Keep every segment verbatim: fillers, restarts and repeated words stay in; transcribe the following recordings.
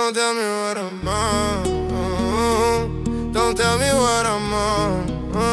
Don't tell me what I'm on. Don't tell me what I'm on.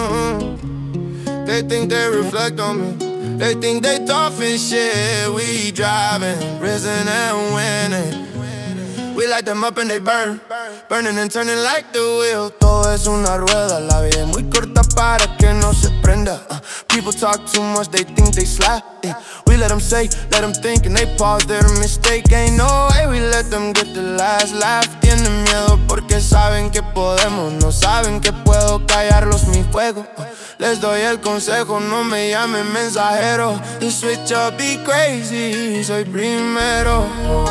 They think they reflect on me. They think they tough and shit. We driving, risen and winning. We light them up and they burn, burning and turning like the wheel. Todo es una rueda, la vida es muy corta para que no se prenda. uh, People talk too much, they think they slap. yeah. We let them say, let them think, and they pause their mistake. Ain't no way we let them get the last laugh. Tienen miedo porque saben que podemos. No saben que puedo callarlos mi fuego. uh, Les doy el consejo, no me llamen mensajero. The switch up be crazy, soy primero.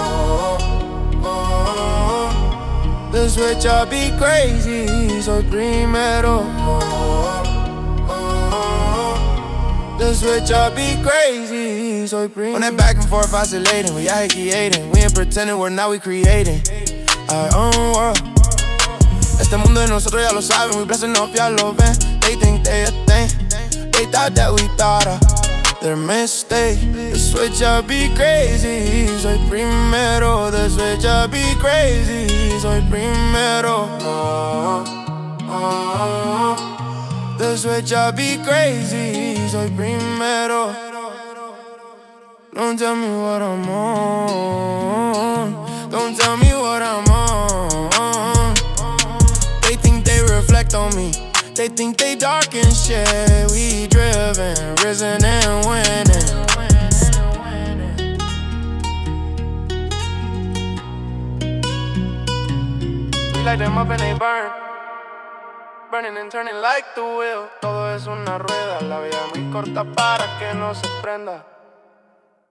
The switch up be crazy, soy primero. The switch up be crazy, soy primero. On that back and forth oscillating, we out here creating. We ain't pretending, we're now we creating our own world. Este mundo de nosotros ya lo saben, we blessing up, ya lo ven. They think they a thing, they thought that we thought of their mistake. The switch up be crazy, soy primero. The switch up be crazy, soy primero. Oh, oh, oh. The switch up be crazy, soy primero. Don't tell me what I'm on. Don't tell me what I'm on. They think they reflect on me. They think they dark and shit. We driven, risen and winning. We light them up and they burn, burning and turning like the wheel. Todo es una rueda, la vida muy corta para que no se prenda.